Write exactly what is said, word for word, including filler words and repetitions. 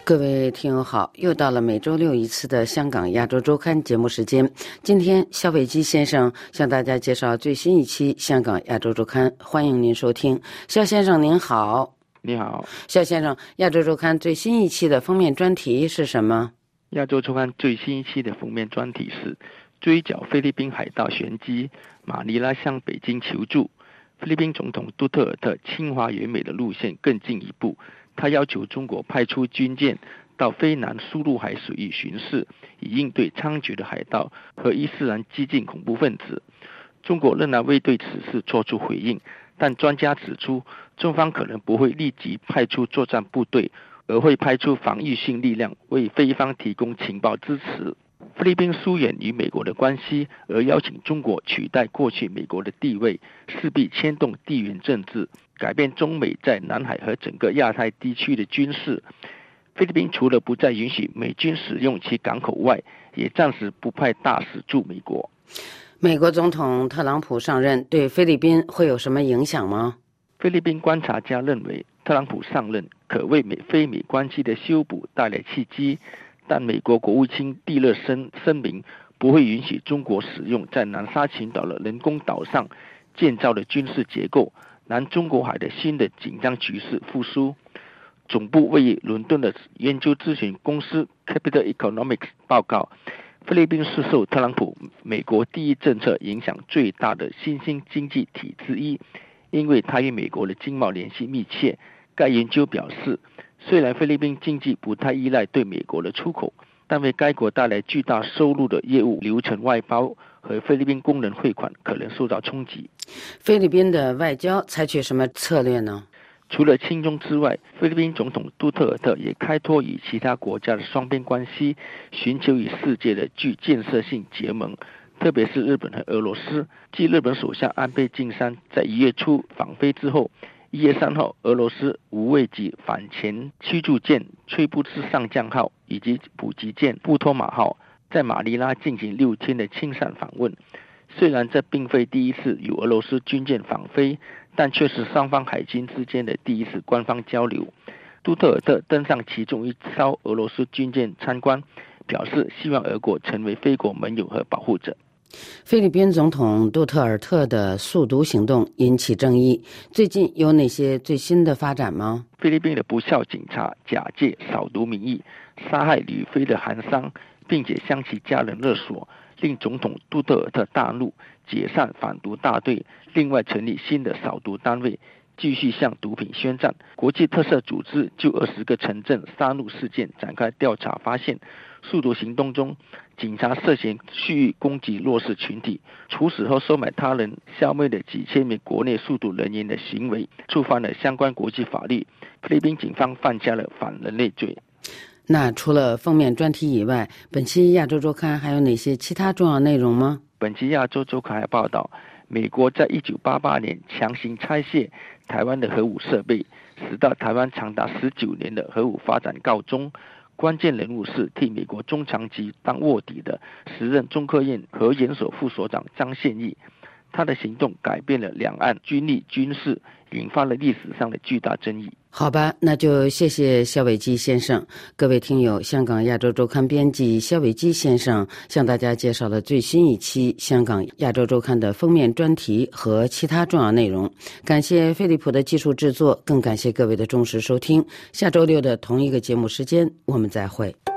各位听友好，又到了每周六一次的香港亚洲周刊节目时间。今天肖伟基先生向大家介绍最新一期香港亚洲周刊，欢迎您收听。肖先生您好。 你好。 肖先生，亚洲周刊最新一期的封面专题是什么？ 亚洲周刊最新一期的封面专题是追剿菲律宾海盗玄机，马尼拉向北京求助。菲律宾总统杜特尔特侵华援美的路线更进一步，他要求中国派出军舰到非南苏禄海水域巡视，以应对猖獗的海盗和伊斯兰激进恐怖分子。中国仍然未对此事作出回应，但专家指出，中方可能不会立即派出作战部队，而会派出防御性力量为菲方提供情报支持。菲律宾疏远与美国的关系，而邀请中国取代过去美国的地位，势必牵动地缘政治，改变中美在南海和整个亚太地区的军事。菲律宾除了不再允许美军使用其港口外，也暂时不派大使驻美国。 美国总统特朗普上任对菲律宾会有什么影响吗？ 菲律宾观察家认为，特朗普上任可为美菲美关系的修补带来契机，但美国国务卿蒂勒森声明不会允许中国使用在南沙群岛的人工岛上建造的军事结构，南中国海的新的紧张局势复苏。总部位于伦敦的研究咨询公司 Capital Economics 报告，菲律宾是受特朗普美国第一政策影响最大的新兴经济体之一，因为它与美国的经贸联系密切。该研究表示，虽然菲律宾经济不太依赖对美国的出口，但为该国带来巨大收入的业务流程外包和菲律宾工人汇款可能受到冲击。 菲律宾的外交采取什么策略呢？ 除了亲中之外，菲律宾总统杜特尔特也开拓与其他国家的双边关系，寻求与世界的具建设性结盟，特别是日本和俄罗斯。继日本首相安倍晋三在一月初访菲之后，一月三号，俄罗斯无畏级反潜驱逐舰崔布兹上将号以及补给舰布托马号在马尼拉进行六天的亲善访问。虽然这并非第一次有俄罗斯军舰访菲，但却是双方海军之间的第一次官方交流。杜特尔特登上其中一艘俄罗斯军舰参观，表示希望俄国成为菲国盟友和保护者。 菲律宾总统杜特尔特的速毒行动引起争议，最近有哪些最新的发展吗？ 菲律宾的不孝警察假借扫毒名义杀害旅菲的韩商，并且向其家人勒索，令总统杜特尔特大怒，解散反毒大队，另外成立新的扫毒单位，继续向毒品宣战。国际特赦组织就二十个城镇杀戮事件展开调查，发现速毒行动中，警察涉嫌蓄意攻击弱势群体，处死后收买他人，消灭了几千名国内速毒人员的行为，触犯了相关国际法律。菲律宾警方犯下了反人类罪。 那除了封面专题以外，本期亚洲周刊还有哪些其他重要内容吗？ 本期亚洲周刊还报道，美国在一九八八年强行拆卸台湾的核武设备，使到台湾长达十九年的核武发展告终。关键人物是替美国中长期当卧底的时任中科院核研所副所长张宪义，他的行动改变了两岸军力军事，引发了历史上的巨大争议。 好吧，那就谢谢肖伟基先生。各位听友，香港亚洲周刊编辑肖伟基先生向大家介绍了最新一期香港亚洲周刊的封面专题和其他重要内容。感谢飞利浦的技术制作，更感谢各位的忠实收听。下周六的同一个节目时间，我们再会。